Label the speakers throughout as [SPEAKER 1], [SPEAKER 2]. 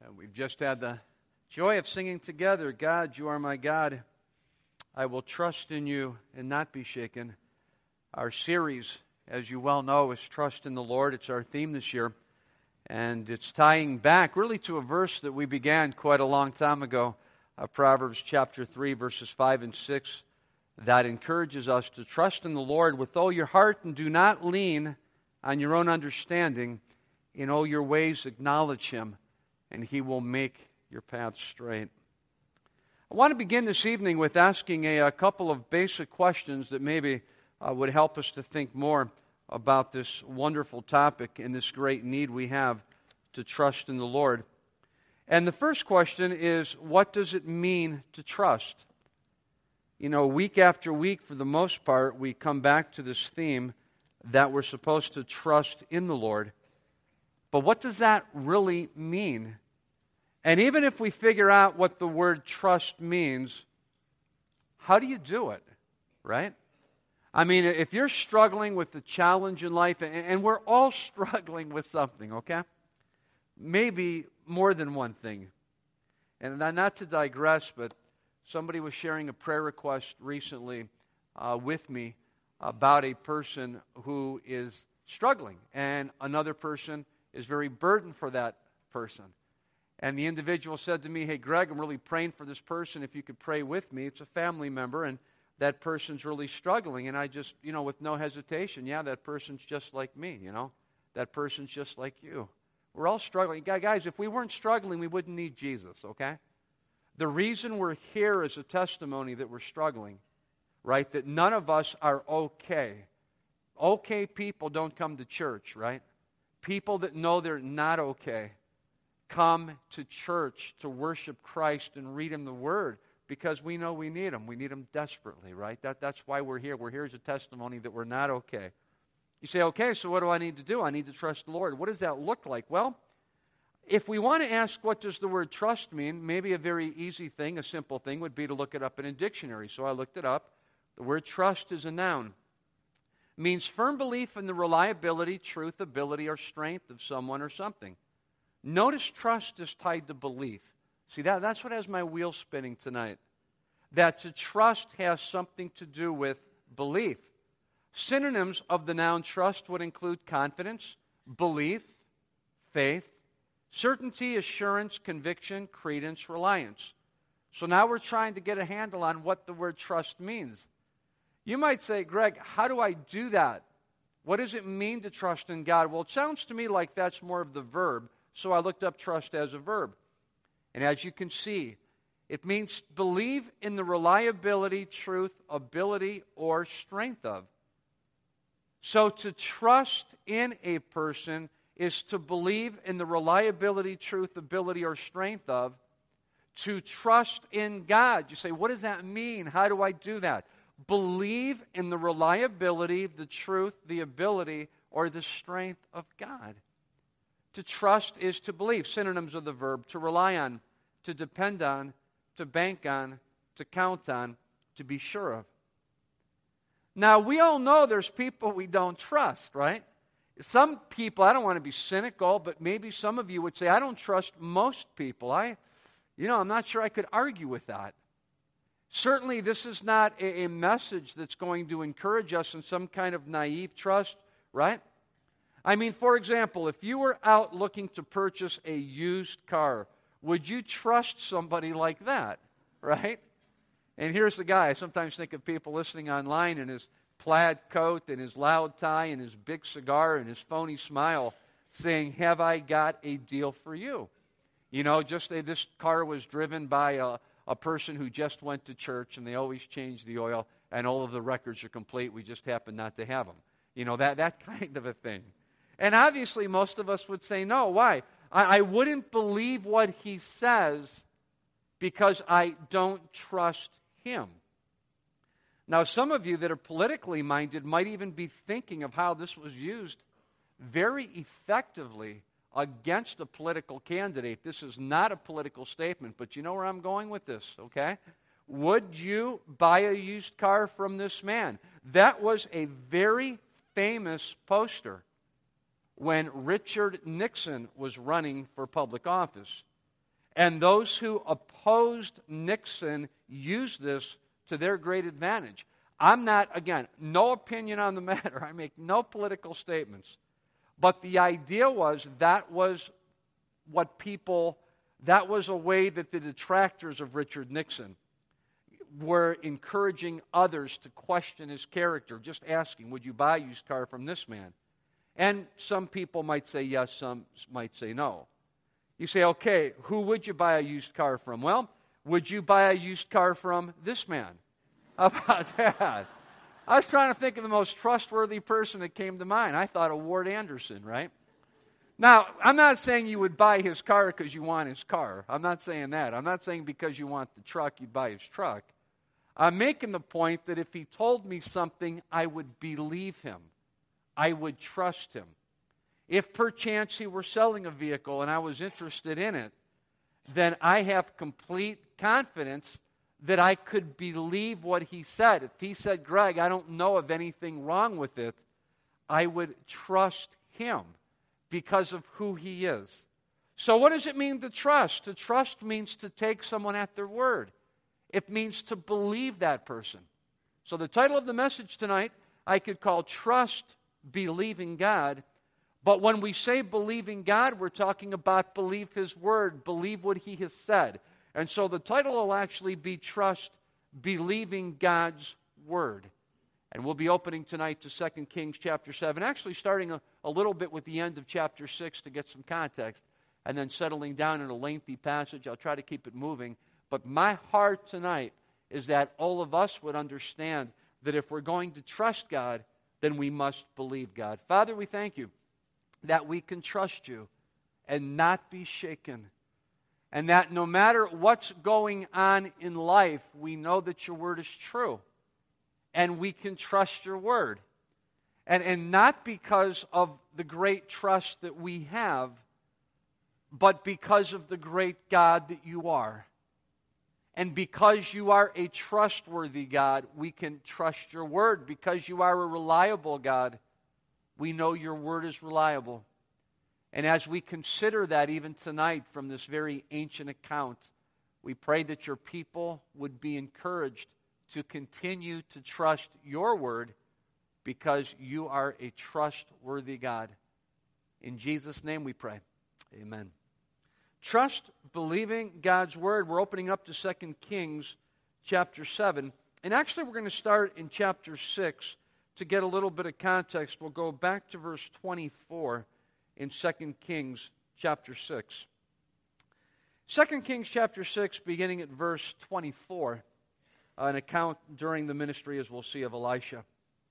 [SPEAKER 1] We've just had the joy of singing together, God, you are my God. I will trust in you and not be shaken. Our series, as you well know, is Trust in the Lord. It's our theme this year. And it's tying back really to a verse that we began quite a long time ago, Proverbs chapter 3, verses 5 and 6, that encourages us to trust in the Lord with all your heart and do not lean on your own understanding. In all your ways acknowledge Him, and He will make your path straight. I want to begin this evening with asking a couple of basic questions that maybe would help us to think more about this wonderful topic and this great need we have to trust in the Lord. And the first question is, what does it mean to trust? You know, week after week, for the most part, we come back to this theme that we're supposed to trust in the Lord. But what does that really mean? And even if we figure out what the word trust means, how do you do it, right? I mean, if you're struggling with the challenge in life, and we're all struggling with something, okay? Maybe more than one thing. And not to digress, but somebody was sharing a prayer request recently with me about a person who is struggling, and another person is very burdened for that person. And the individual said to me, hey, Greg, I'm really praying for this person. If you could pray with me. It's a family member, and that person's really struggling. And I just, with no hesitation, yeah, that person's just like me, That person's just like you. We're all struggling. Guys, if we weren't struggling, we wouldn't need Jesus, okay? The reason we're here is a testimony that we're struggling, right? That none of us are okay. Okay people don't come to church, right? People that know they're not okay come to church to worship Christ and read Him the Word because we know we need Him. We need Him desperately, right? That's why we're here. We're here as a testimony that we're not okay. You say, okay, so what do I need to do? I need to trust the Lord. What does that look like? Well, if we want to ask what does the word trust mean, maybe a very easy thing, a simple thing would be to look it up in a dictionary. So I looked it up. The word trust is a noun. It means firm belief in the reliability, truth, ability, or strength of someone or something. Notice trust is tied to belief. See, that's what has my wheels spinning tonight. That to trust has something to do with belief. Synonyms of the noun trust would include confidence, belief, faith, certainty, assurance, conviction, credence, reliance. So now we're trying to get a handle on what the word trust means. You might say, Greg, how do I do that? What does it mean to trust in God? Well, it sounds to me like that's more of the verb. So I looked up trust as a verb. And as you can see, it means believe in the reliability, truth, ability, or strength of. So to trust in a person is to believe in the reliability, truth, ability, or strength of. To trust in God. You say, what does that mean? How do I do that? Believe in the reliability, the truth, the ability, or the strength of God. To trust is to believe. Synonyms of the verb: to rely on, to depend on, to bank on, to count on, to be sure of. Now, we all know there's people we don't trust, right? Some people, I don't want to be cynical, but maybe some of you would say, I don't trust most people. I'm not sure I could argue with that. Certainly, this is not a message that's going to encourage us in some kind of naive trust, right? I mean, for example, if you were out looking to purchase a used car, would you trust somebody like that, right? And here's the guy. I sometimes think of people listening online in his plaid coat and his loud tie and his big cigar and his phony smile saying, have I got a deal for you? This car was driven by a person who just went to church and they always change the oil and all of the records are complete. We just happen not to have them. That kind of a thing. And obviously most of us would say no. Why? I wouldn't believe what he says because I don't trust him. Now, some of you that are politically minded might even be thinking of how this was used very effectively against a political candidate. This is not a political statement, but you know where I'm going with this, okay? Would you buy a used car from this man? That was a very famous poster when Richard Nixon was running for public office. And those who opposed Nixon used this to their great advantage. I'm not, again, no opinion on the matter. I make no political statements. But the idea was that was a way that the detractors of Richard Nixon were encouraging others to question his character, just asking, would you buy a used car from this man? And some people might say yes, some might say no. You say, okay, who would you buy a used car from? Well, would you buy a used car from this man? How about that? I was trying to think of the most trustworthy person that came to mind. I thought of Ward Anderson, right? Now, I'm not saying you would buy his car because you want his car. I'm not saying that. I'm not saying because you want the truck, you'd buy his truck. I'm making the point that if he told me something, I would believe him. I would trust him. If perchance he were selling a vehicle and I was interested in it, then I have complete confidence that I could believe what he said. If he said, Greg, I don't know of anything wrong with it, I would trust him because of who he is. So what does it mean to trust? To trust means to take someone at their word. It means to believe that person. So the title of the message tonight, I could call Trust Believing God. But when we say believing God, we're talking about believe His Word, believe what He has said. And so the title will actually be Trust Believing God's Word. And we'll be opening tonight to 2 Kings chapter 7, actually starting a little bit with the end of chapter 6 to get some context, and then settling down in a lengthy passage. I'll try to keep it moving. But my heart tonight is that all of us would understand that if we're going to trust God, then we must believe God. Father, we thank you that we can trust you and not be shaken. And that no matter what's going on in life, we know that your word is true. And we can trust your word. And not because of the great trust that we have, but because of the great God that you are. And because you are a trustworthy God, we can trust your word. Because you are a reliable God, we know your word is reliable. And as we consider that even tonight from this very ancient account, we pray that your people would be encouraged to continue to trust your word because you are a trustworthy God. In Jesus' name we pray. Amen. Trust, believing God's word. We're opening up to 2 Kings chapter 7. And actually we're going to start in chapter 6 to get a little bit of context. We'll go back to verse 24 in 2 Kings chapter 6. 2 Kings chapter 6, beginning at verse 24, an account during the ministry, as we'll see, of Elisha.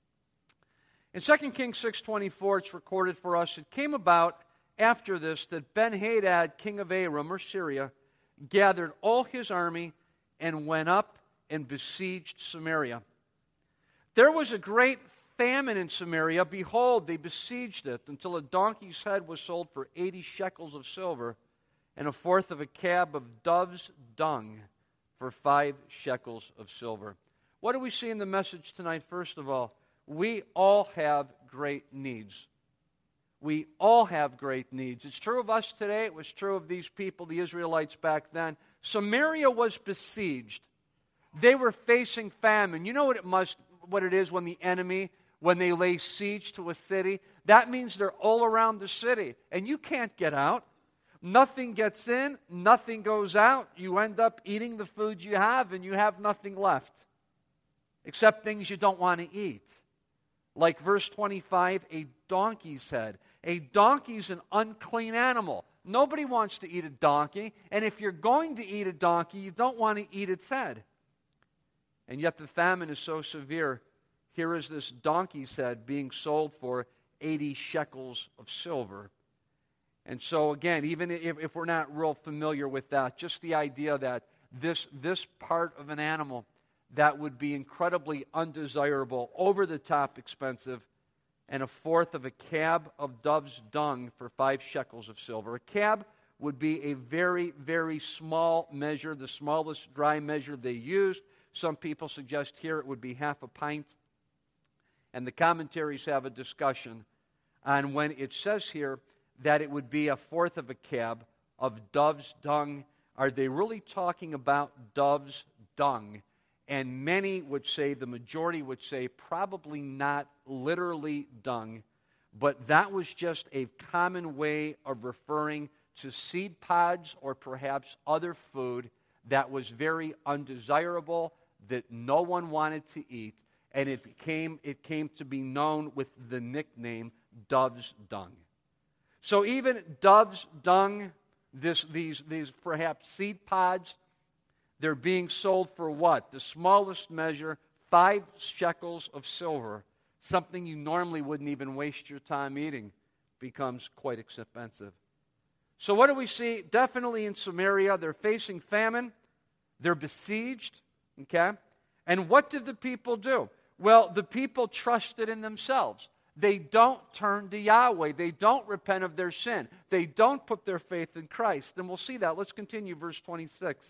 [SPEAKER 1] In 2 Kings 6:24, it's recorded for us, it came about after this that Ben-Hadad, king of Aram, or Syria, gathered all his army and went up and besieged Samaria. There was a great famine in Samaria. Behold, they besieged it until a donkey's head was sold for 80 shekels of silver and a fourth of a cab of dove's dung for 5 shekels of silver. What do we see in the message tonight? First of all, we all have great needs. We all have great needs. It's true of us today. It was true of these people, the Israelites back then. Samaria was besieged. They were facing famine. You know what it is when the enemy, when they lay siege to a city? That means they're all around the city, and you can't get out. Nothing gets in, nothing goes out. You end up eating the food you have, and you have nothing left, except things you don't want to eat. Like verse 25, a donkey's head. A donkey's an unclean animal. Nobody wants to eat a donkey, and if you're going to eat a donkey, you don't want to eat its head. And yet the famine is so severe. Here is this donkey's head being sold for 80 shekels of silver. And so again, even if we're not real familiar with that, just the idea that this part of an animal that would be incredibly undesirable, over-the-top expensive, and a fourth of a cab of dove's dung for 5 shekels of silver. A cab would be a very, very small measure, the smallest dry measure they used. Some people suggest here it would be half a pint. And the commentaries have a discussion on when it says here that it would be a fourth of a cab of dove's dung. are they really talking about dove's dung? And many would say, the majority would say, probably not literally dung, but that was just a common way of referring to seed pods or perhaps other food that was very undesirable, that no one wanted to eat, and it came to be known with the nickname dove's dung. So even dove's dung, these perhaps seed pods, they're being sold for what? The smallest measure, 5 shekels of silver. Something you normally wouldn't even waste your time eating becomes quite expensive. So what do we see? Definitely in Samaria, they're facing famine. They're besieged. Okay? And what did the people do? Well, the people trusted in themselves. They don't turn to Yahweh. They don't repent of their sin. They don't put their faith in Christ. And we'll see that. Let's continue, verse 26.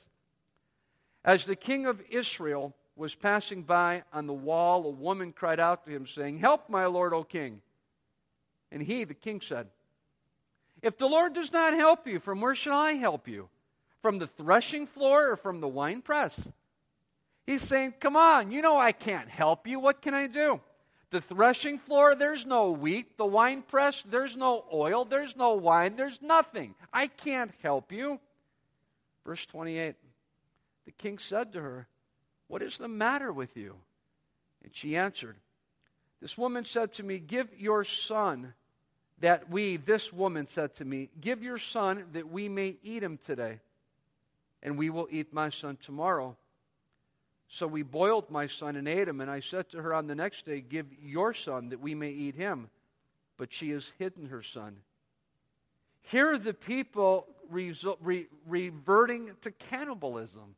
[SPEAKER 1] As the king of Israel was passing by on the wall, a woman cried out to him, saying, "Help, my lord, O king." And he, the king, said, "If the Lord does not help you, from where shall I help you? From the threshing floor or from the winepress?" He's saying, come on, you know I can't help you. What can I do? The threshing floor, there's no wheat. The winepress, there's no oil. There's no wine. There's nothing. I can't help you. Verse 28. The king said to her, "What is the matter with you?" And she answered, "This woman said to me, give your son this woman said to me, give your son that we may eat him today, and we will eat my son tomorrow. So we boiled my son and ate him, and I said to her on the next day, give your son that we may eat him. But she has hidden her son." Here are the people reverting to cannibalism.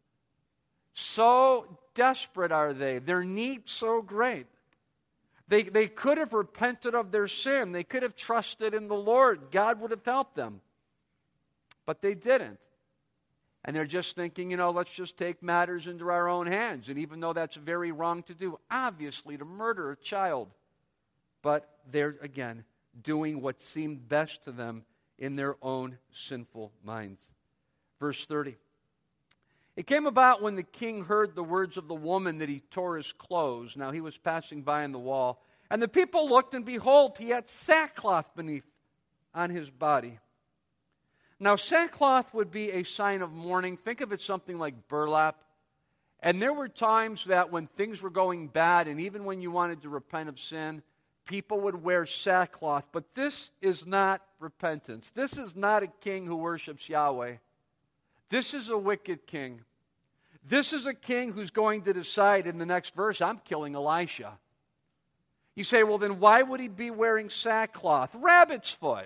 [SPEAKER 1] So desperate are they. Their need so great. They could have repented of their sin. They could have trusted in the Lord. God would have helped them. But they didn't. And they're just thinking, let's just take matters into our own hands. And even though that's very wrong to do, obviously, to murder a child. But they're, again, doing what seemed best to them in their own sinful minds. Verse 30. It came about when the king heard the words of the woman that he tore his clothes. Now he was passing by on the wall. And the people looked, and behold, he had sackcloth beneath on his body. Now sackcloth would be a sign of mourning. Think of it something like burlap. And there were times that when things were going bad, and even when you wanted to repent of sin, people would wear sackcloth. But this is not repentance. This is not a king who worships Yahweh. This is a wicked king. This is a king who's going to decide in the next verse, I'm killing Elisha. You say, well, then why would he be wearing sackcloth? Rabbit's foot.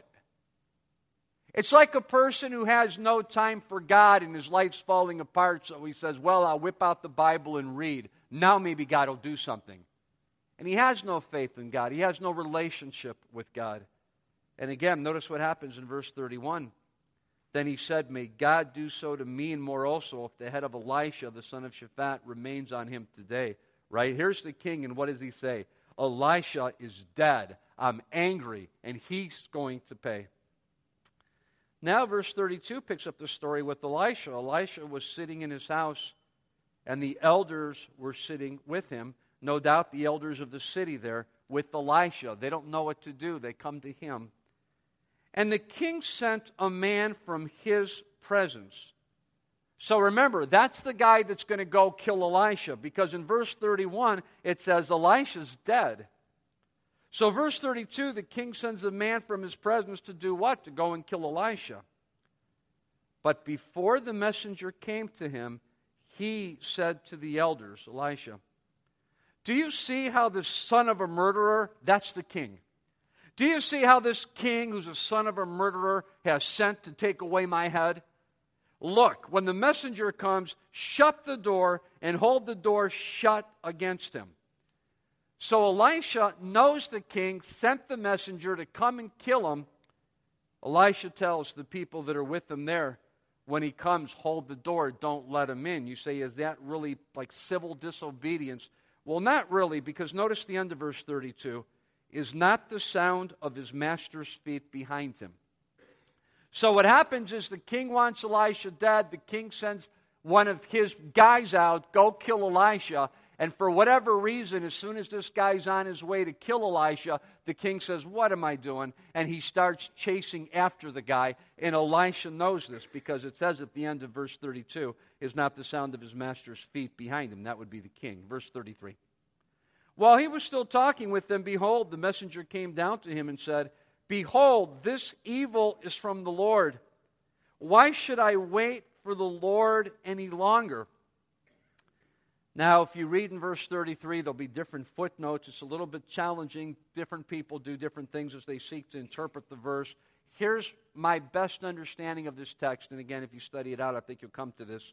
[SPEAKER 1] It's like a person who has no time for God and his life's falling apart, so he says, well, I'll whip out the Bible and read. Now maybe God will do something. And he has no faith in God. He has no relationship with God. And again, notice what happens in verse 31. Then he said, may God do so to me and more also if the head of Elisha, the son of Shaphat, remains on him today. Right? Here's the king, and what does he say? Elisha is dead. I'm angry, and he's going to pay. Now verse 32 picks up the story with Elisha. Elisha was sitting in his house, and the elders were sitting with him. No doubt the elders of the city there with Elisha. They don't know what to do. They come to him. And the king sent a man from his presence. So remember, that's the guy that's going to go kill Elisha, because in verse 31 it says Elisha's dead. So verse 32, the king sends a man from his presence to do what? To go and kill Elisha. But before the messenger came to him, he said to the elders, Elisha, do you see how this son of a murderer, that's the king. Do you see how this king, who's a son of a murderer, has sent to take away my head? Look, when the messenger comes, shut the door and hold the door shut against him. So Elisha knows the king sent the messenger to come and kill him. Elisha tells the people that are with him there, when he comes, hold the door, don't let him in. You say, is that really like civil disobedience? Well, not really, because notice the end of verse 32. Is not the sound of his master's feet behind him. So what happens is the king wants Elisha dead. The king sends one of his guys out, go kill Elisha. And for whatever reason, as soon as this guy's on his way to kill Elisha, the king says, what am I doing? And he starts chasing after the guy. And Elisha knows this because it says at the end of verse 32, is not the sound of his master's feet behind him. That would be the king. Verse 33. While he was still talking with them, behold, the messenger came down to him and said, behold, this evil is from the Lord. Why should I wait for the Lord any longer? Now, if you read in verse 33, there'll be different footnotes. It's a little bit challenging. Different people do different things as they seek to interpret the verse. Here's my best understanding of this text. And again, if you study it out, I think you'll come to this.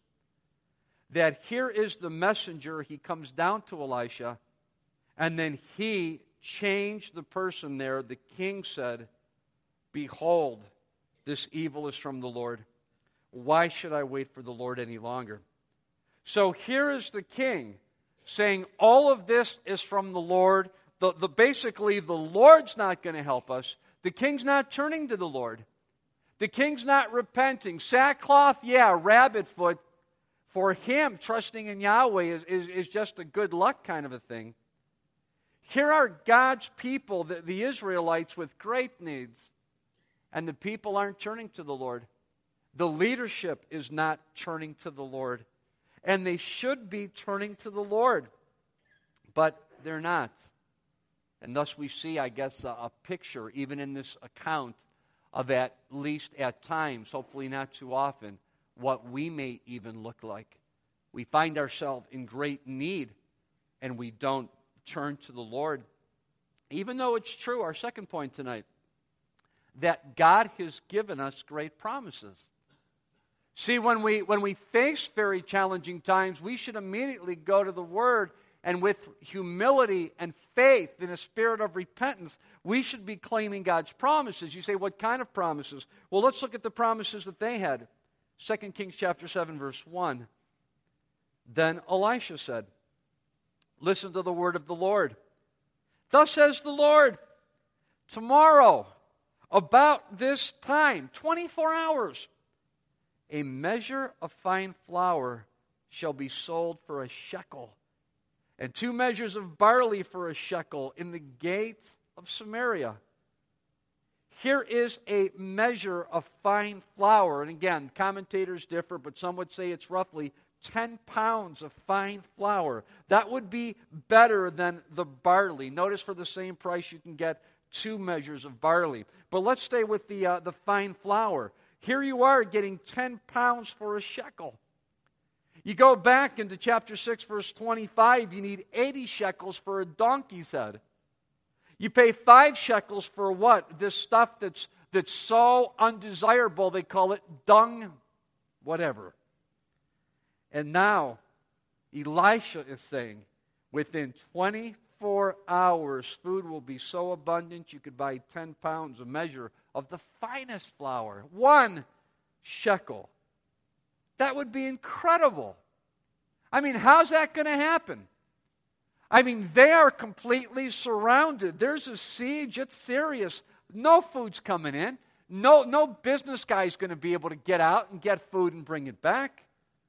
[SPEAKER 1] That here is the messenger. He comes down to Elisha. And then he changed the person there. The king said, behold, this evil is from the Lord. Why should I wait for the Lord any longer? So here is the king saying all of this is from the Lord. Basically, the Lord's not going to help us. The king's not turning to the Lord. The king's not repenting. Sackcloth, yeah, rabbit foot. For him, trusting in Yahweh is just a good luck kind of a thing. Here are God's people, the Israelites, with great needs. And the people aren't turning to the Lord. The leadership is not turning to the Lord. And they should be turning to the Lord. But they're not. And thus we see, I guess, a picture, even in this account, of at least at times, hopefully not too often, what we may even look like. We find ourselves in great need, and we don't turn to the Lord. Even though it's true, our second point tonight, that God has given us great promises. See, when we face very challenging times, we should immediately go to the Word, and with humility and faith in a spirit of repentance, we should be claiming God's promises. You say, what kind of promises? Well, let's look at the promises that they had. 2 Kings chapter 7, verse 1. Then Elisha said, listen to the word of the Lord. Thus says the Lord, tomorrow, about this time, 24 hours, a measure of fine flour shall be sold for a shekel, and 2 measures of barley for a shekel in the gate of Samaria. Here is a measure of fine flour. And again, commentators differ, but some would say it's roughly 10 pounds of fine flour. That would be better than the barley. Notice for the same price you can get 2 measures of barley. But let's stay with the fine flour. Here you are getting 10 pounds for a shekel. You go back into chapter 6, verse 25, you need 80 shekels for a donkey's head. You pay 5 shekels for what? This stuff that's so undesirable, they call it dung, whatever. And now, Elisha is saying, within 24 hours, food will be so abundant you could buy 10 pounds, a measure of the finest flour. 1 shekel. That would be incredible. I mean, how's that going to happen? I mean, they are completely surrounded. There's a siege. It's serious. No food's coming in. No business guy's going to be able to get out and get food and bring it back.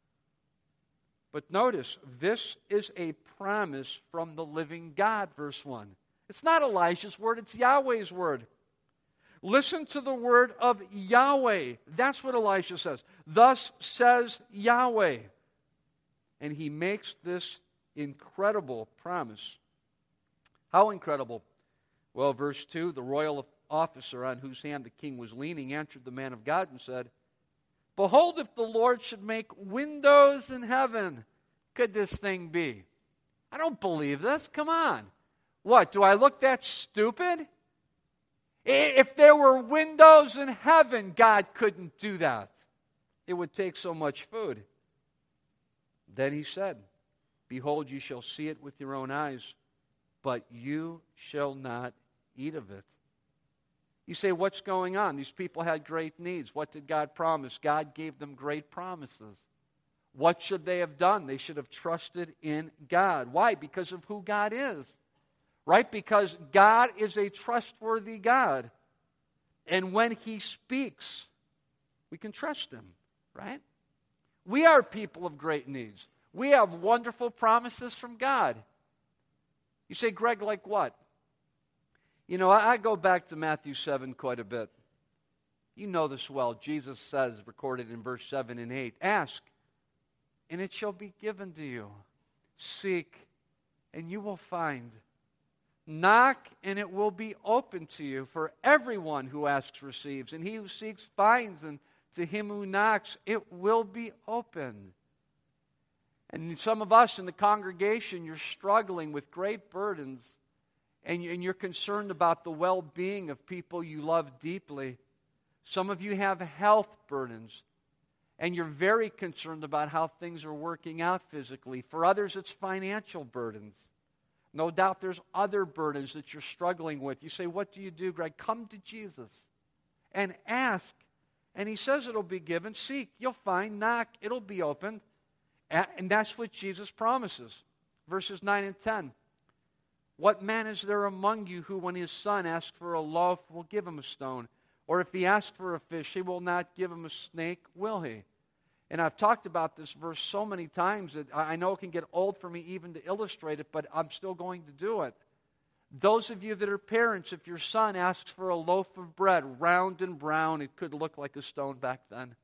[SPEAKER 1] But notice, this is a promise from the living God, verse 1. It's not Elijah's word, it's Yahweh's word. Listen to the word of Yahweh. That's what Elisha says. Thus says Yahweh. And he makes this incredible promise. How incredible? Well, verse 2, the royal officer on whose hand the king was leaning answered the man of God and said, behold, if the Lord should make windows in heaven, could this thing be? I don't believe this. Come on. What, do I look that stupid? If there were windows in heaven, God couldn't do that. It would take so much food. Then he said, behold, you shall see it with your own eyes, but you shall not eat of it. You say, what's going on? These people had great needs. What did God promise? God gave them great promises. What should they have done? They should have trusted in God. Why? Because of who God is. Right? Because God is a trustworthy God. And when He speaks, We can trust Him, right? We are people of great needs. We have wonderful promises from God. You say, Greg, like what? You know, I go back to Matthew 7 quite a bit. You know this well. Jesus says, recorded in verse 7 and 8, ask, and it shall be given to you. Seek, and you will find. Knock, and it will be open to you. For everyone who asks receives, and he who seeks finds, and to him who knocks it will be opened. And some of us in the congregation, you're struggling with great burdens, and you're concerned about the well-being of people you love deeply. Some of you have health burdens, and you're very concerned about how things are working out physically. For others, it's financial burdens. No doubt there's other burdens that you're struggling with. You say, what do you do, Greg? Come to Jesus and ask. And He says it'll be given. Seek, you'll find. Knock, it'll be opened. And that's what Jesus promises. Verses 9 and 10. What man is there among you who, when his son asks for a loaf, will give him a stone? Or if he asks for a fish, he will not give him a snake, will he? And I've talked about this verse so many times that I know it can get old for me even to illustrate it, but I'm still going to do it. Those of you that are parents, if your son asks for a loaf of bread, round and brown, it could look like a stone back then.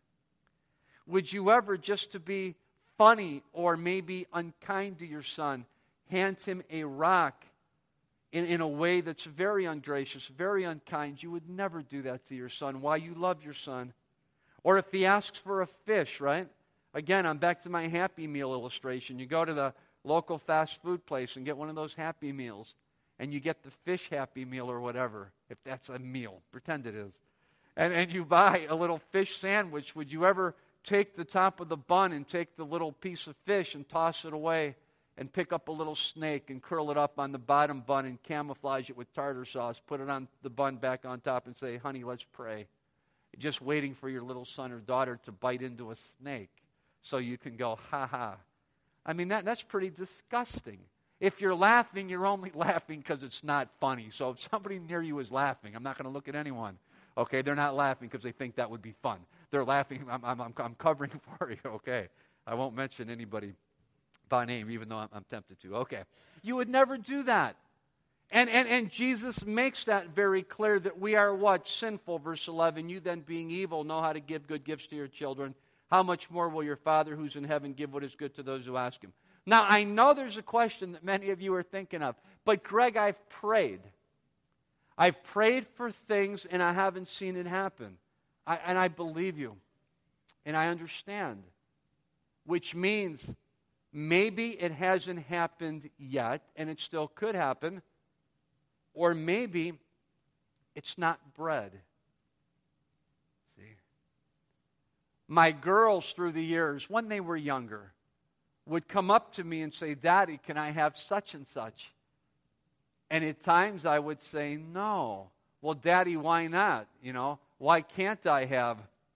[SPEAKER 1] Would you ever, just to be funny or maybe unkind to your son, hand him a rock in a way that's very ungracious, very unkind? You would never do that to your son. Why? You love your son. Or if he asks for a fish, right? Again, I'm back to my Happy Meal illustration. You go to the local fast food place and get one of those Happy Meals, and you get the fish Happy Meal or whatever, if that's a meal. Pretend it is. And you buy a little fish sandwich. Would you ever take the top of the bun and take the little piece of fish and toss it away and pick up a little snake and curl it up on the bottom bun and camouflage it with tartar sauce, put it on the bun back on top and say, honey, let's pray? Just waiting for your little son or daughter to bite into a snake so you can go, ha ha. I mean, that's pretty disgusting. If you're laughing, you're only laughing because it's not funny. So if somebody near you is laughing, I'm not going to look at anyone. Okay, they're not laughing because they think that would be fun. They're laughing, I'm covering for you, okay. I won't mention anybody by name, even though I'm tempted to. Okay, you would never do that. And Jesus makes that very clear that we are what? Sinful, verse 11. You then, being evil, know how to give good gifts to your children. How much more will your Father who's in heaven give what is good to those who ask Him? Now, I know there's a question that many of you are thinking of. But, Greg, I've prayed. I've prayed for things, and I haven't seen it happen. And I believe you. And I understand. Which means maybe it hasn't happened yet, and it still could happen. Or maybe it's not bread. See? My girls through the years, when they were younger, would come up to me and say, Daddy, can I have such and such? And at times I would say, no. Well, Daddy, why not? You know, why can't I have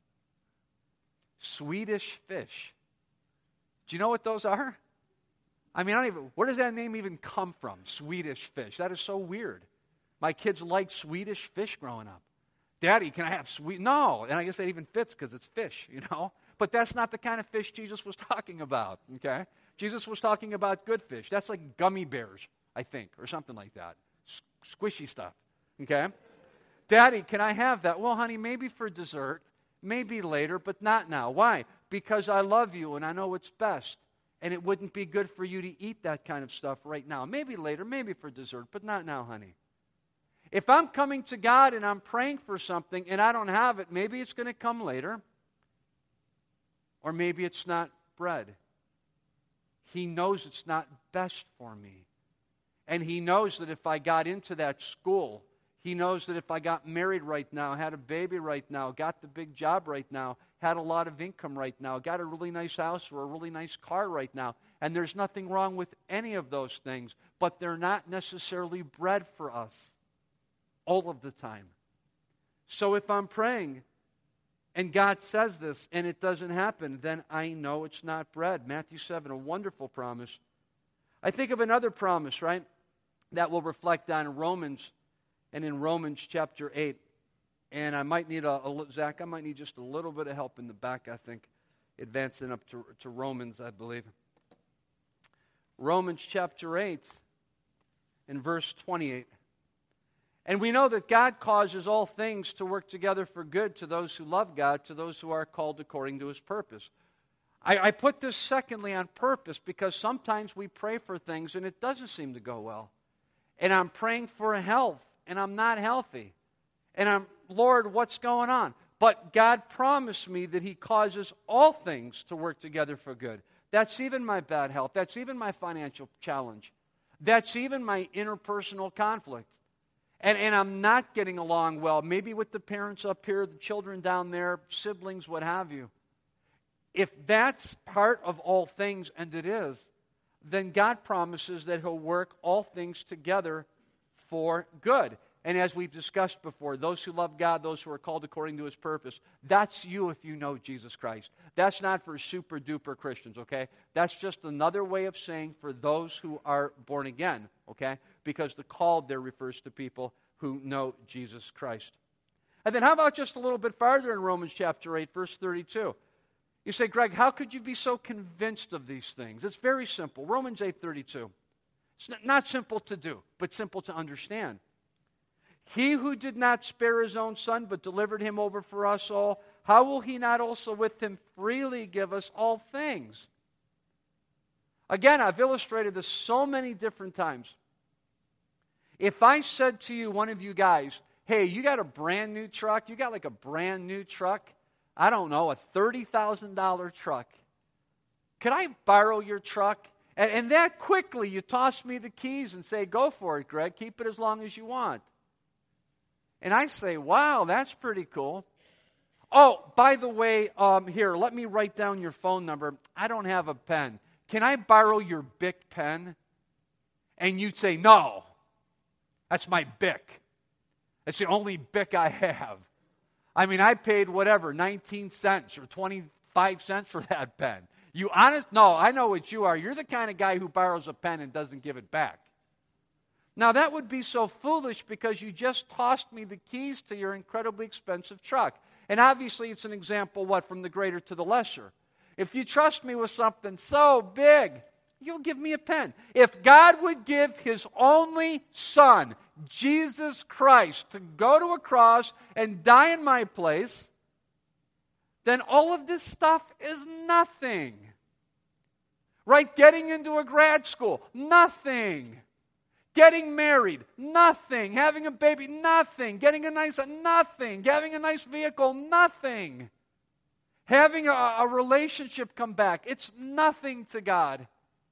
[SPEAKER 1] Swedish fish? Do you know what those are? I mean, where does that name even come from? Swedish fish. That is so weird. My kids liked Swedish fish growing up. Daddy, can I have No. And I guess that even fits because it's fish, you know. But that's not the kind of fish Jesus was talking about, okay? Jesus was talking about good fish. That's like gummy bears, I think, or something like that. Squishy stuff, okay? Daddy, can I have that? Well, honey, maybe for dessert, maybe later, but not now. Why? Because I love you and I know what's best. And it wouldn't be good for you to eat that kind of stuff right now. Maybe later, maybe for dessert, but not now, honey. If I'm coming to God and I'm praying for something and I don't have it, maybe it's going to come later. Or maybe it's not bread. He knows it's not best for me. And He knows that if I got into that school, He knows that if I got married right now, had a baby right now, got the big job right now, had a lot of income right now, got a really nice house or a really nice car right now, and there's nothing wrong with any of those things, but they're not necessarily bread for us all of the time. So if I'm praying and God says this and it doesn't happen, then I know it's not bread. Matthew 7, a wonderful promise. I think of another promise, right, that will reflect on Romans, and in Romans chapter 8. And I might need Zach, I might need just a little bit of help in the back, I think, advancing up to Romans, I believe. Romans chapter 8 and verse 28. And we know that God causes all things to work together for good to those who love God, to those who are called according to His purpose. I put this secondly on purpose because sometimes we pray for things and it doesn't seem to go well. And I'm praying for health and I'm not healthy. And Lord, what's going on? But God promised me that He causes all things to work together for good. That's even my bad health. That's even my financial challenge. That's even my interpersonal conflict. And I'm not getting along well, maybe with the parents up here, the children down there, siblings, what have you. If that's part of all things, and it is, then God promises that He'll work all things together for good. And as we've discussed before, those who love God, those who are called according to His purpose, that's you if you know Jesus Christ. That's not for super duper Christians, okay? That's just another way of saying for those who are born again, okay? Because the called there refers to people who know Jesus Christ. And then how about just a little bit farther in Romans chapter 8, verse 32? You say, Greg, how could you be so convinced of these things? It's very simple. Romans 8:32. It's not simple to do, but simple to understand. He who did not spare His own Son, but delivered Him over for us all, how will He not also with Him freely give us all things? Again, I've illustrated this so many different times. If I said to you, one of you guys, hey, you got a brand new truck, you got like a brand new truck, I don't know, a $30,000 truck. Could I borrow your truck? And that quickly you toss me the keys and say, go for it, Greg. Keep it as long as you want. And I say, wow, that's pretty cool. Oh, by the way, here, let me write down your phone number. I don't have a pen. Can I borrow your Bic pen? And you'd say, no, that's my Bic. That's the only Bic I have. I mean, I paid whatever, 19 cents or 25 cents for that pen. You honest? No, I know what you are. You're the kind of guy who borrows a pen and doesn't give it back. Now, that would be so foolish because you just tossed me the keys to your incredibly expensive truck. And obviously, it's an example, from the greater to the lesser. If you trust me with something so big, you'll give me a pen. If God would give His only Son, Jesus Christ, to go to a cross and die in my place, then all of this stuff is nothing. Right? Getting into a grad school, nothing. Getting married, nothing. Having a baby, nothing. Getting a nice, nothing. Having a nice vehicle, nothing. Having a relationship come back, it's nothing to God.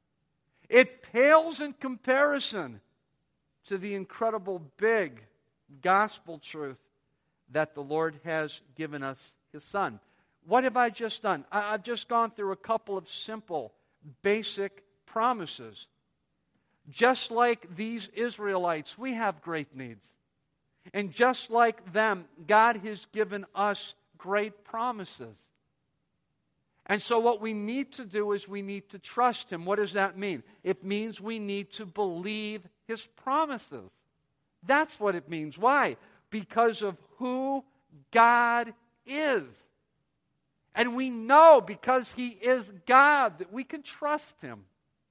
[SPEAKER 1] It pales in comparison to the incredible big gospel truth that the Lord has given us His Son. What have I just done? I've just gone through a couple of simple, basic promises. Just like these Israelites, we have great needs. And just like them, God has given us great promises. And so what we need to do is we need to trust Him. What does that mean? It means we need to believe His promises. That's what it means. Why? Because of who God is. And we know because He is God that we can trust Him.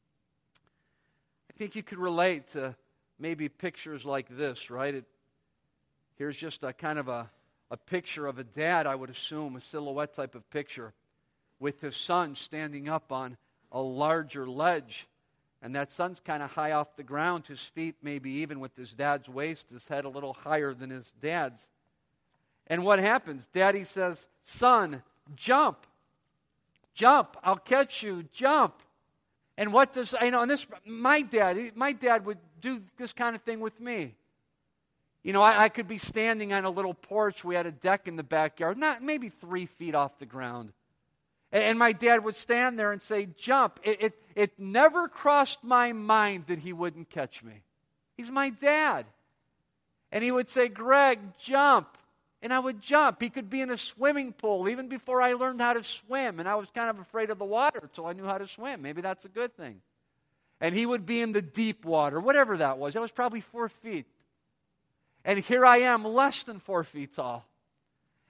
[SPEAKER 1] I think you could relate to maybe pictures like this, right? Here's just a kind of a picture of a dad, I would assume, a silhouette type of picture, with his son standing up on a larger ledge. And that son's kind of high off the ground, his feet maybe even with his dad's waist, his head a little higher than his dad's. And what happens? Daddy says, son, jump. Jump. I'll catch you. Jump. And what does, and this, my dad would do this kind of thing with me. I could be standing on a little porch. We had a deck in the backyard, not maybe 3 feet off the ground. And my dad would stand there and say, jump. It never crossed my mind that he wouldn't catch me. He's my dad. And he would say, Greg, jump. And I would jump. He could be in a swimming pool even before I learned how to swim. And I was kind of afraid of the water until I knew how to swim. Maybe that's a good thing. And he would be in the deep water, whatever that was. That was probably 4 feet. And here I am, less than 4 feet tall.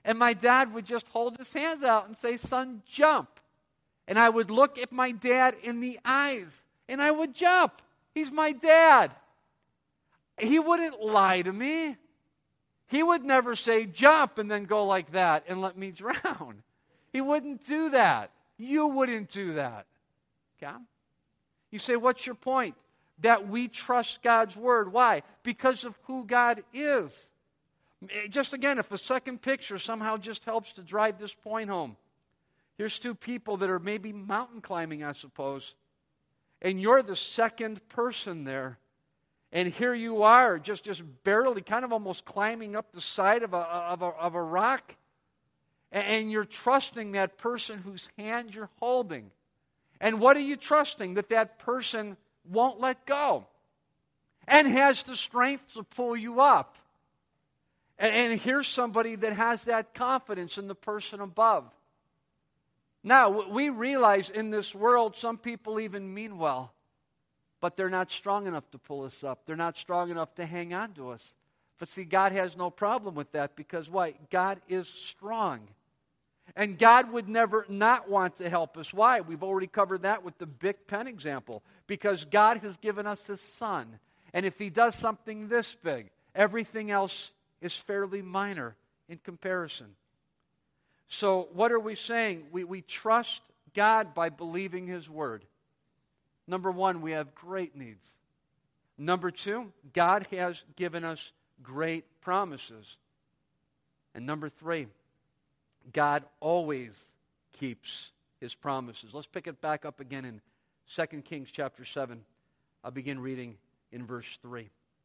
[SPEAKER 1] And my dad would just hold his hands out and say, "Son, jump." And I would look at my dad in the eyes, and I would jump. He's my dad. He wouldn't lie to me. He would never say, "Jump," and then go like that and let me drown. He wouldn't do that. You wouldn't do that. Okay? You say, what's your point? That we trust God's Word. Why? Because of who God is. Just again, if a second picture somehow just helps to drive this point home. Here's two people that are maybe mountain climbing, I suppose. And you're the second person there. And here you are, just barely, kind of almost climbing up the side of a rock. And you're trusting that person whose hand you're holding. And what are you trusting? That person won't let go. And has the strength to pull you up. And here's somebody that has that confidence in the person above. Now, we realize in this world some people even mean well. But they're not strong enough to pull us up. They're not strong enough to hang on to us. But see, God has no problem with that because why? God is strong. And God would never not want to help us. Why? We've already covered that with the Bic pen example. Because God has given us His Son. And if He does something this big, everything else is fairly minor in comparison. So what are we saying? We trust God by believing His Word. Number one, we have great needs. Number two, God has given us great promises. And number three, God always keeps His promises. Let's pick it back up again in 2 Kings chapter 7. I'll begin reading in verse 3.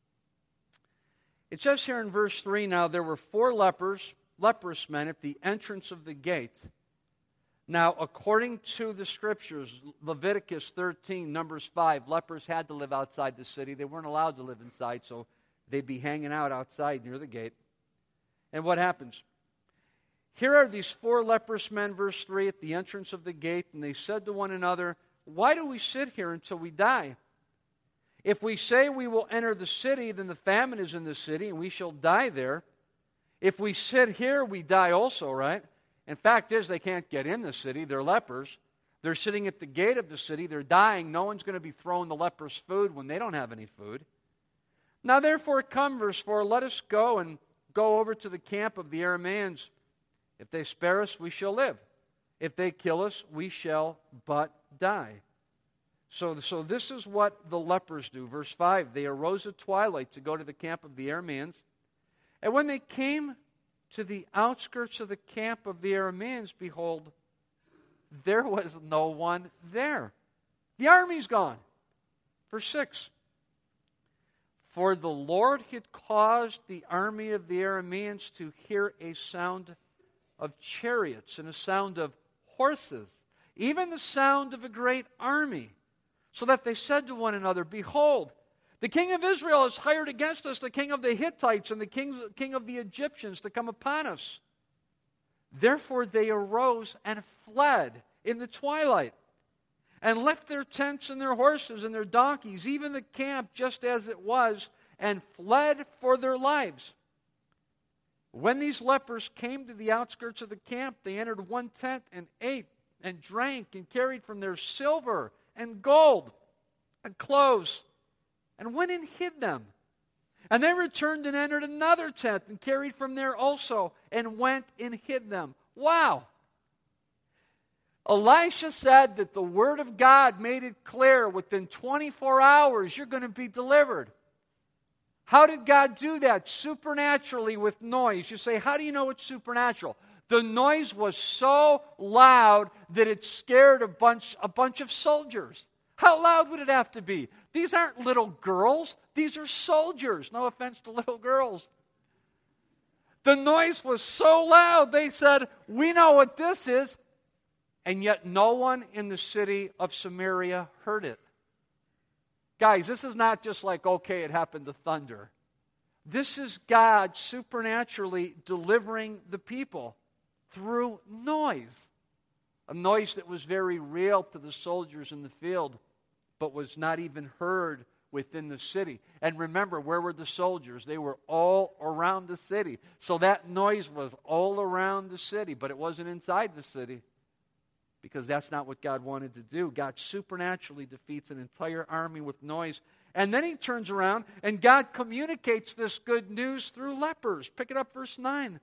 [SPEAKER 1] It says here in verse 3, now there were 4 leprous men at the entrance of the gate. Now, according to the Scriptures, Leviticus 13, Numbers 5, lepers had to live outside the city. They weren't allowed to live inside, so they'd be hanging out outside near the gate. And what happens? Here are these 4 leprous men, verse 3, at the entrance of the gate, and they said to one another, "Why do we sit here until we die? If we say we will enter the city, then the famine is in the city, and we shall die there. If we sit here, we die also," right? And fact is, they can't get in the city. They're lepers. They're sitting at the gate of the city. They're dying. No one's going to be throwing the lepers food when they don't have any food. Now therefore come, verse 4, let us go and go over to the camp of the Arameans. If they spare us, we shall live. If they kill us, we shall but die. So this is what the lepers do. Verse 5, they arose at twilight to go to the camp of the Arameans. And when they came to the outskirts of the camp of the Arameans, behold, there was no one there. The army's gone. Verse 6. For the Lord had caused the army of the Arameans to hear a sound of chariots and a sound of horses, even the sound of a great army, so that they said to one another, "Behold, the king of Israel has hired against us the king of the Hittites and the king of the Egyptians to come upon us." Therefore they arose and fled in the twilight, and left their tents and their horses and their donkeys, even the camp just as it was, and fled for their lives. When these lepers came to the outskirts of the camp, they entered one tent and ate and drank and carried from their silver and gold and clothes, and went and hid them. And they returned and entered another tent and carried from there also, and went and hid them. Wow! Elisha said that the Word of God made it clear within 24 hours you're going to be delivered. How did God do that? Supernaturally with noise. You say, how do you know it's supernatural? The noise was so loud that it scared a bunch of soldiers. How loud would it have to be? These aren't little girls. These are soldiers. No offense to little girls. The noise was so loud, they said, "We know what this is." And yet no one in the city of Samaria heard it. Guys, this is not just like, okay, it happened to thunder. This is God supernaturally delivering the people through noise. A noise that was very real to the soldiers in the field, but was not even heard within the city. And remember, where were the soldiers? They were all around the city. So that noise was all around the city, but it wasn't inside the city, because that's not what God wanted to do. God supernaturally defeats an entire army with noise. And then he turns around and God communicates this good news through lepers. Pick it up, verse 9.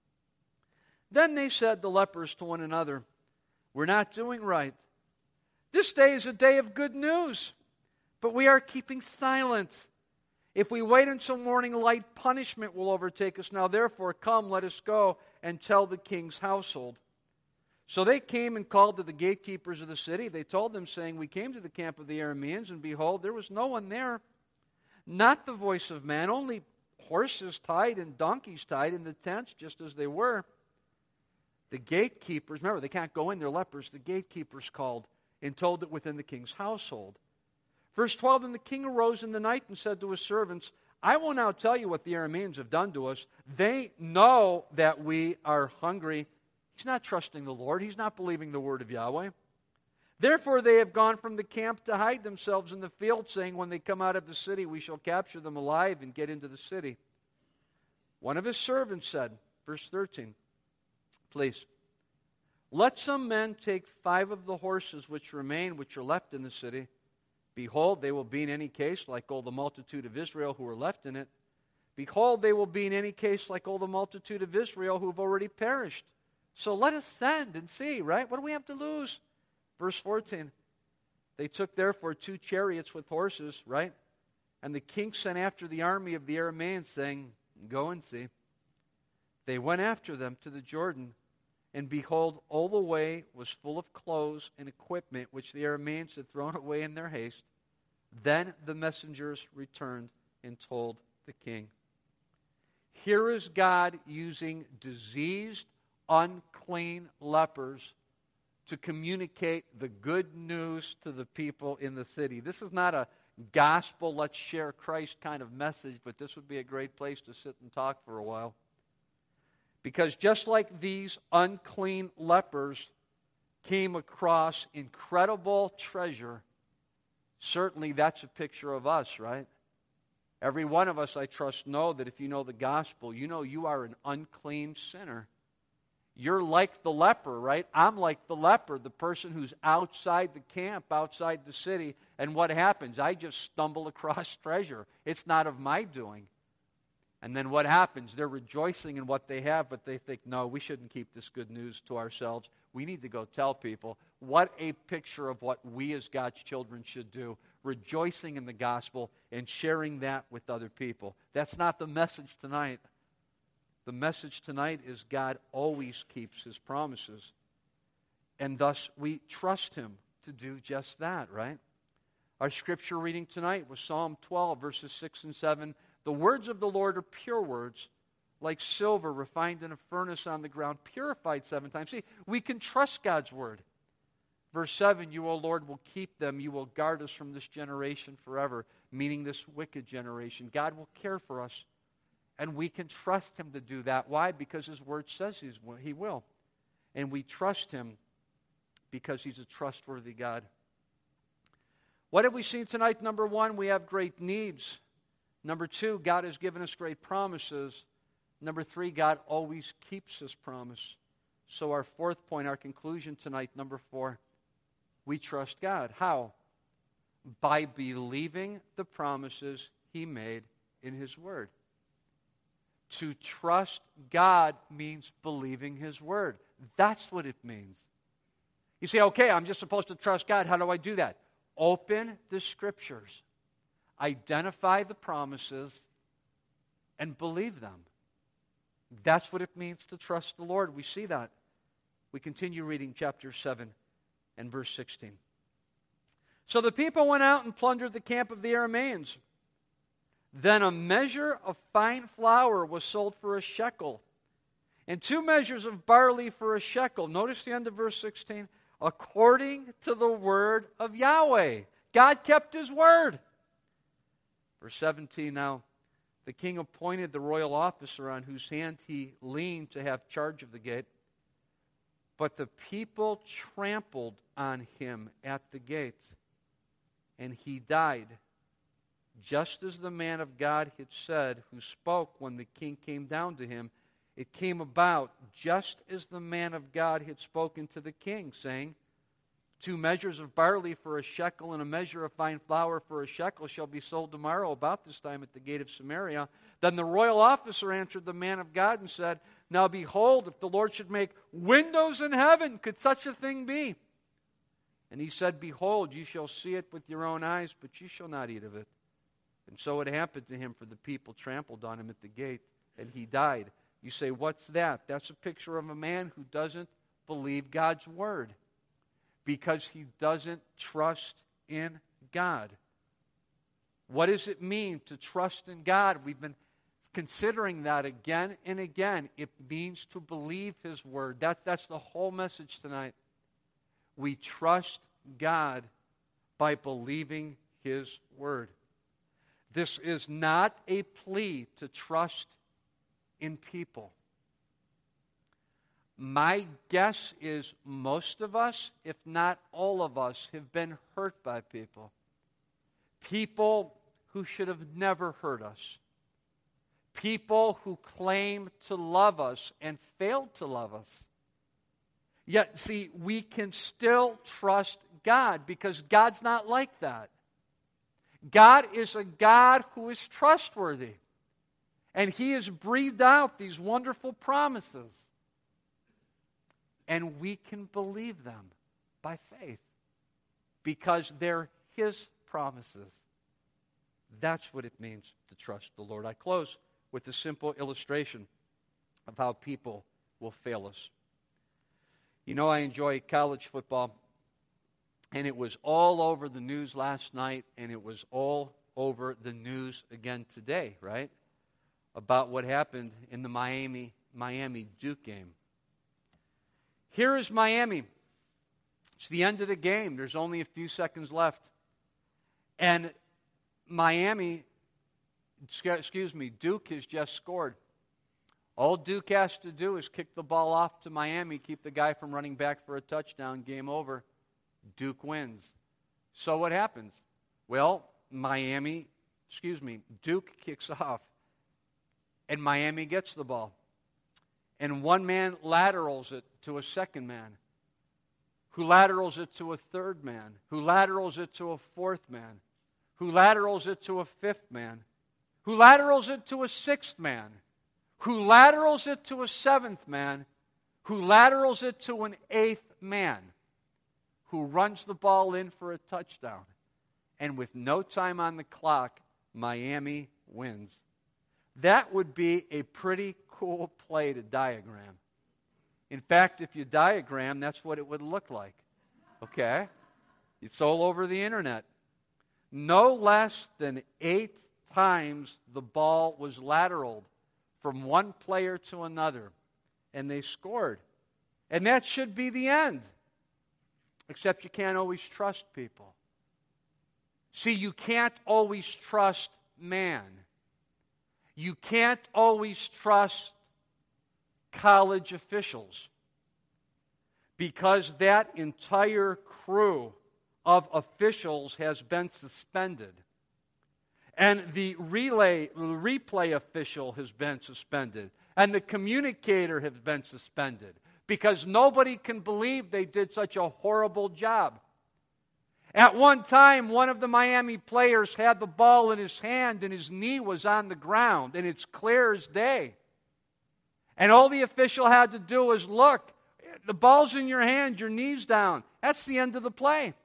[SPEAKER 1] Then they said, the lepers, to one another, we're not doing right. This day is a day of good news, but we are keeping silent. If we wait until morning light, punishment will overtake us. Now therefore, come, let us go and tell the king's household. So they came and called to the gatekeepers of the city. They told them, saying, we came to the camp of the Arameans, and behold, there was no one there, not the voice of man, only horses tied and donkeys tied in the tents, just as they were. The gatekeepers, remember, they can't go in, they're lepers. The gatekeepers called and told it within the king's household. Verse 12, and the king arose in the night and said to his servants, I will now tell you what the Arameans have done to us. They know that we are hungry. He's not trusting the Lord. He's not believing the word of Yahweh. Therefore they have gone from the camp to hide themselves in the field, saying, when they come out of the city, we shall capture them alive and get into the city. One of his servants said, verse 13, please, let some men take 5 of the horses which remain, which are left in the city. Behold, they will be in any case like all the multitude of Israel who are left in it. Behold, they will be in any case like all the multitude of Israel who have already perished. So let us send and see, right? What do we have to lose? Verse 14. They took therefore 2 chariots with horses, right? And the king sent after the army of the Arameans, saying, go and see. They went after them to the Jordan, and behold, all the way was full of clothes and equipment which the Arameans had thrown away in their haste. Then the messengers returned and told the king. Here is God using diseased, unclean lepers to communicate the good news to the people in the city. This is not a gospel, let's share Christ kind of message, but this would be a great place to sit and talk for a while. Because just like these unclean lepers came across incredible treasure, certainly that's a picture of us, right? Every one of us, I trust, know that if you know the gospel, you know you are an unclean sinner. You're like the leper, right? I'm like the leper, the person who's outside the camp, outside the city. And what happens? I just stumble across treasure. It's not of my doing. And then what happens? They're rejoicing in what they have, but they think, no, we shouldn't keep this good news to ourselves. We need to go tell people. What a picture of what we as God's children should do, rejoicing in the gospel and sharing that with other people. That's not the message tonight. The message tonight is God always keeps His promises. And thus we trust Him to do just that, right? Our scripture reading tonight was Psalm 12, verses 6 and 7. The words of the Lord are pure words, like silver refined in a furnace on the ground, purified 7 times. See, we can trust God's word. Verse 7, you, O Lord, will keep them. You will guard us from this generation forever, meaning this wicked generation. God will care for us, and we can trust Him to do that. Why? Because His word says He will. And we trust Him because He's a trustworthy God. What have we seen tonight? Number 1, we have great needs. Number 2, God has given us great promises. Number 3, God always keeps His promise. So our 4th point, our conclusion tonight, number 4, we trust God. How? By believing the promises He made in His Word. To trust God means believing His Word. That's what it means. You say, okay, I'm just supposed to trust God. How do I do that? Open the Scriptures. Identify the promises and believe them. That's what it means to trust the Lord. We see that. We continue reading chapter 7 and verse 16. So the people went out and plundered the camp of the Arameans. Then a measure of fine flour was sold for a shekel, and 2 measures of barley for a shekel. Notice the end of verse 16. According to the word of Yahweh. God kept His word. Verse 17, now the king appointed the royal officer on whose hand he leaned to have charge of the gate. But the people trampled on him at the gate, and he died just as the man of God had said, who spoke when the king came down to him. It came about just as the man of God had spoken to the king, saying, 2 measures of barley for a shekel and a measure of fine flour for a shekel shall be sold tomorrow about this time at the gate of Samaria. Then the royal officer answered the man of God and said, Now behold, if the Lord should make windows in heaven, could such a thing be? And he said, Behold, you shall see it with your own eyes, but you shall not eat of it. And so it happened to him, for the people trampled on him at the gate, and he died. You say, what's that? That's a picture of a man who doesn't believe God's word because he doesn't trust in God. What does it mean to trust in God? We've been considering that again and again. It means to believe His word. That's the whole message tonight. We trust God by believing His word. This is not a plea to trust in people. My guess is most of us, if not all of us, have been hurt by people. People who should have never hurt us. People who claim to love us and failed to love us. Yet, see, we can still trust God because God's not like that. God is a God who is trustworthy. And He has breathed out these wonderful promises. And we can believe them by faith because they're His promises. That's what it means to trust the Lord. I close with a simple illustration of how people will fail us. You know, I enjoy college football, and it was all over the news last night, and it was all over the news again today, right? About what happened in the Miami-Duke game. Here is Miami. It's the end of the game. There's only a few seconds left. And Duke has just scored. All Duke has to do is kick the ball off to Miami, keep the guy from running back for a touchdown, game over. Duke wins. So what happens? Well, Duke kicks off. And Miami gets the ball. And one man laterals it to a second man, who laterals it to a third man, who laterals it to a fourth man, who laterals it to a fifth man, who laterals it to a sixth man, who laterals it to a seventh man, who laterals it to an eighth man, who runs the ball in for a touchdown. And with no time on the clock, Miami wins. That would be a pretty cool play to diagram. In fact, if you diagram, that's what it would look like. Okay? It's all over the internet. No less than 8 times the ball was lateraled from one player to another, and they scored. And that should be the end. Except you can't always trust people. See, you can't always trust man. You can't always trust college officials because that entire crew of officials has been suspended. And the replay official has been suspended. And the communicator has been suspended because nobody can believe they did such a horrible job. At one time, one of the Miami players had the ball in his hand and his knee was on the ground, and it's clear as day. And all the official had to do was look, the ball's in your hand, your knee's down. That's the end of the play.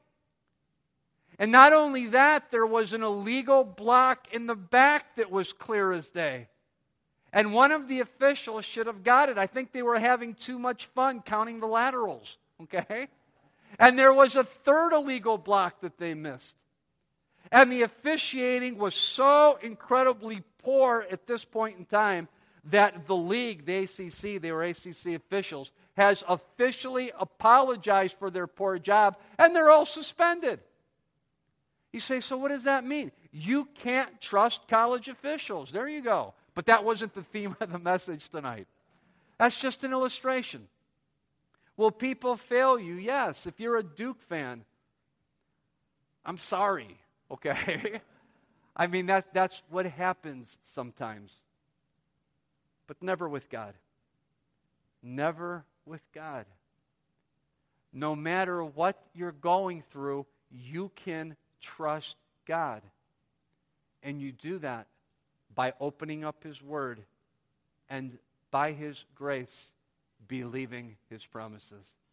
[SPEAKER 1] And not only that, there was an illegal block in the back that was clear as day. And one of the officials should have got it. I think they were having too much fun counting the laterals, okay? And there was a third illegal block that they missed. And the officiating was so incredibly poor at this point in time that the league, the ACC, they were ACC officials, has officially apologized for their poor job, and they're all suspended. You say, so what does that mean? You can't trust college officials. There you go. But that wasn't the theme of the message tonight. That's just an illustration. Will people fail you? Yes. If you're a Duke fan, I'm sorry, okay? I mean, that's what happens sometimes. But never with God. Never with God. No matter what you're going through, you can trust God. And you do that by opening up His Word and by His grace, believing His promises.